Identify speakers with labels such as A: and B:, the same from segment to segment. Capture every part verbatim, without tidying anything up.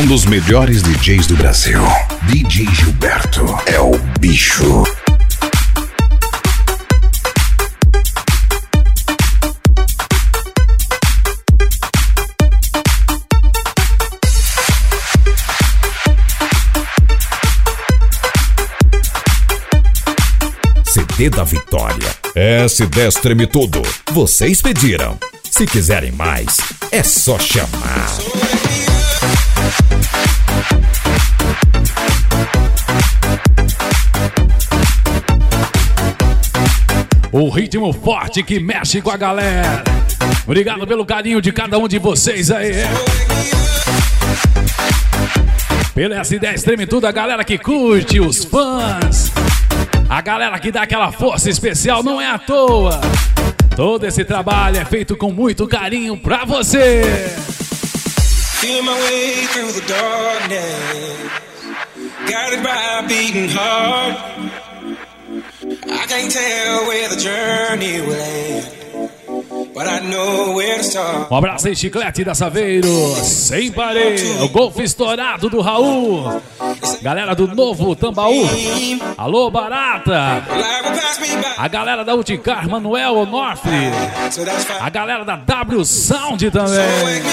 A: Um dos melhores D Js do Brasil. D J Gilberto é o bicho.
B: C D da Vitória. S dez Treme Tudo. Vocês pediram. Se quiserem mais, é só chamar.
C: O ritmo forte que mexe com a galera. Obrigado pelo carinho de cada um de vocês aí. Pelo S dez Treme Tudo, a galera que curte, os fãs. A galera que dá aquela força especial, não é à toa. Todo esse trabalho é feito com muito carinho pra você. Feel my way through the darkness, guided by a beating heart. I can't tell where the journey will end, but I know where to start. Um abraço aí, Chiclete da Saveiro, sem pareio, o golfe estourado do Raul. Galera do Novo Tambaú, alô Barata. A galera da Uticar, Manuel Onofre. A galera da W Sound também.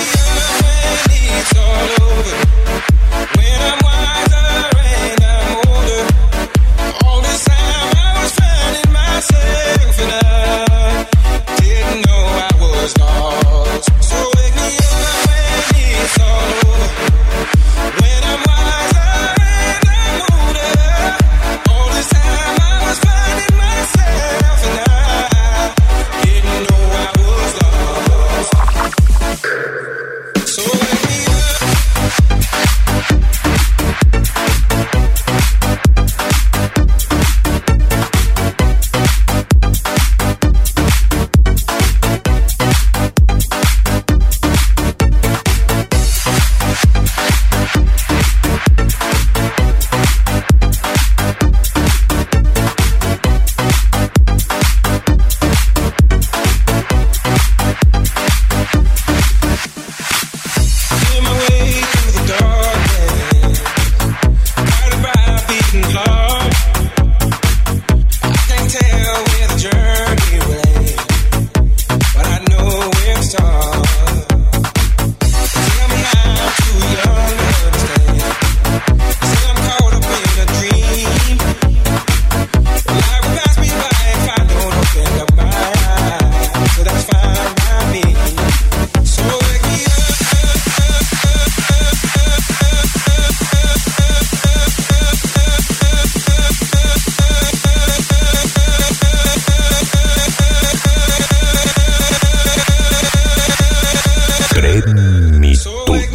A: Treme Tudo.